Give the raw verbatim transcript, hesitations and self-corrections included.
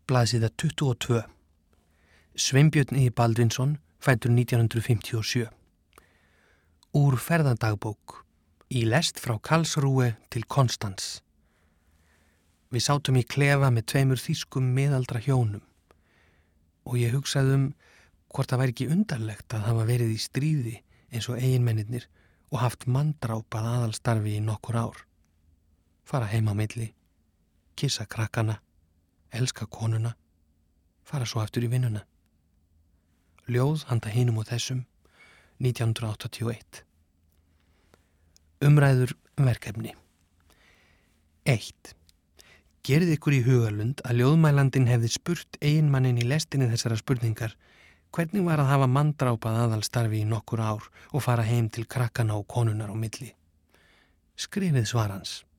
Blaðsíða tuttugu og tvö. Sveinbjörn I. Baldvinsson, fæddur nítján hundruð fimmtíu og sjö. Úr ferðadagbók. Í lest frá Karlsruhe til Konstans. Við sátum í klefa með tveimur þýskum miðaldra hjónum og ég hugsaði um hvort það væri ekki undarlegt að hafa verið í stríði eins og eiginmennirnir og haft manndrápað aðalstarfi í nokkur ár. Fara heim á milli, kissa krakkana, elska konuna, fara svo aftur í vinnuna. Ljóð handa hinum og þessum, nítján hundruð áttatíu og eitt. Umræður verkefni. eitt. Gerið ykkur í hugarlund að ljóðmælandinn hefði spurt eiginmanninn í lestinni þessara spurningar hvernig var að hafa manndrápað aðalstarfi í nokkur ár og fara heim til krakkana og konunar á milli. Skrifið svar hans.